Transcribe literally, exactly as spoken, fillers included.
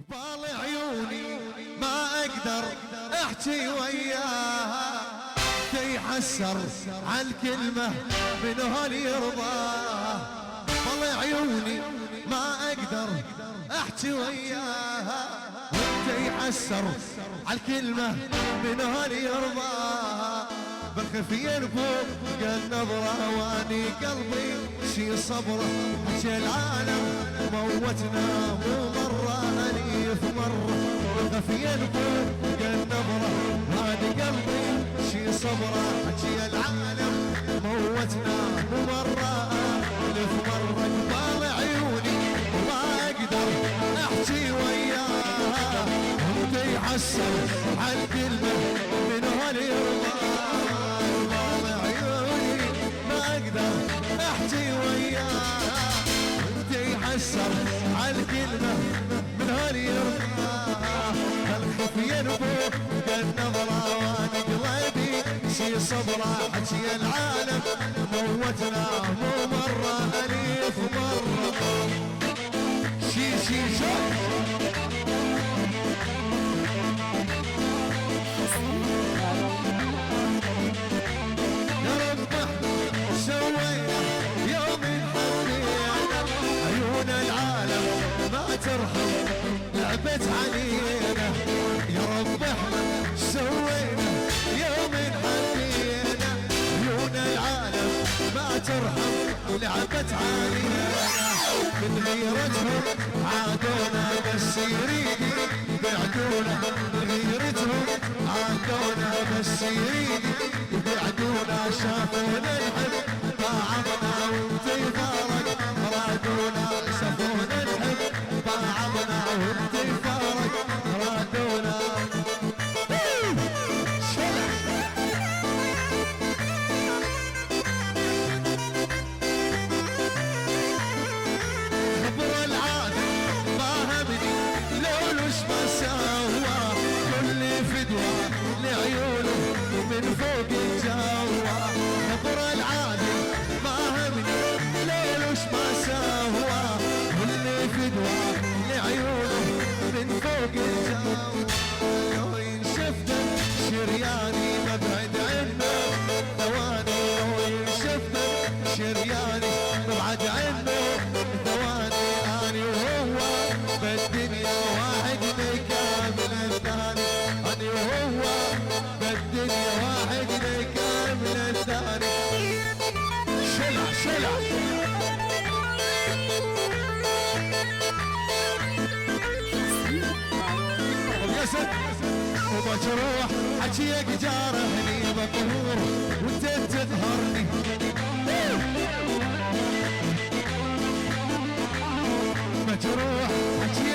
قبال عيوني ما اقدر احكي وياها، تيحسر عالكلمة من هل يرضاها. قبال عيوني ما اقدر احكي وياها، تيحسر عالكلمة من هل يرضاها. بالخفية نفوق قال نظرة واني قلبي شي صبره، حكي العالم موتنا مو مرة أليف مرة. بالخفية نفوق قال نظرة واني قلبي شي صبره، حكي العالم موتنا مو مرة ألف مرة. قبال عيوني ما أقدر أحكي وياها، وانت يحسر عالكلمة من هل يرضاها. احكي وياها وانت يحسر عالكلمة من هالي يرضاها. الخفية نفوق قال نظرة وانا قلبي شي صبرة، حكي العالم موتنا مو مرة أليف مرة. شي شي شي ترحم لعبت علينا. يا رب احنا سوينا يوم حبينا، عيون العالم ما ترحم ولعبت علينا. من غيرتهم عادونا بس يريد يبعدونا، من غيرتهم عادونا بس يريد يبعدونا. شافونا نحب طاعمنا وانت يفارق رادونا، شافونا نحب طاعمنا وانت يفارق رادونا. خبر العادة فاهمني لولوش ما سوى، كل فدوى لعيونه من فوق الجوا. خبر العادة فاهمني لولوش ما سوى، كل فدوى لعيونه من فوق الجو. لو ينشفنا شرياني مبعد عنه ثواني، لو ينشفنا شرياني مبعد عنه ثواني. اني وهو بالدنيا واحد مكامل الثاني، اني وهو بالدنيا واحد مكامل الثاني. شلع شلع ومجروح حكيك جارحني مقهور وانت تظهرني. مجروح حكيك